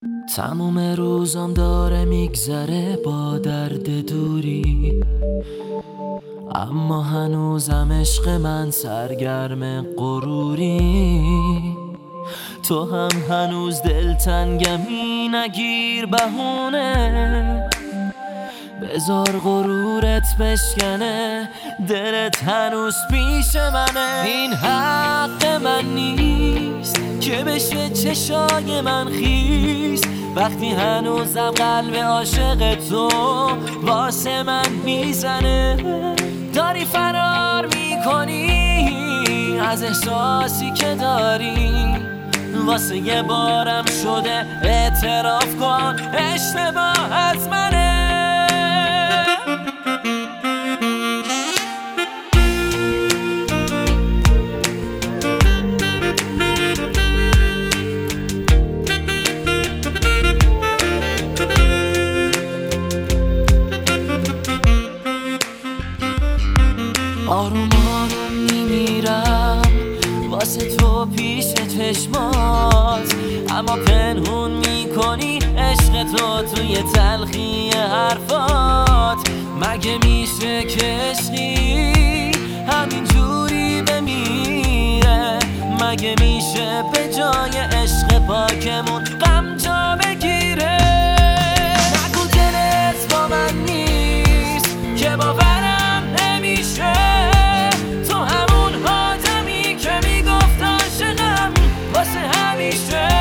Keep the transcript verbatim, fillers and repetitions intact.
تموم روزم داره میگذره با درد دوری، اما هنوزم عشق من سرگرم غروری. تو هم هنوز دلتنگمی، نگیر بهونه، بذار غرورت بشکنه، دلت هنوز پیش منه. این حق من نیست که بشه چشای من خیس، وقتی هنوزم قلب عاشق تو واسه من میزنه. داری فرار میکنی از احساسی که داری، واسه یه بارم شده اعتراف کن اشتباه از منه. آروم آروم میمیرم واسه تو پیش چشمات، اما پنهون میکنی عشق تو توی تلخی حرفات. مگه میشه که عشقی همین جوری بمیره؟ مگه میشه به جای عشق پاکمون غم جا بگیره؟ نگو دلت با من نیست که باورم نمیشه، تو همون آدمی که میگفت عاشقم واسه همیشه.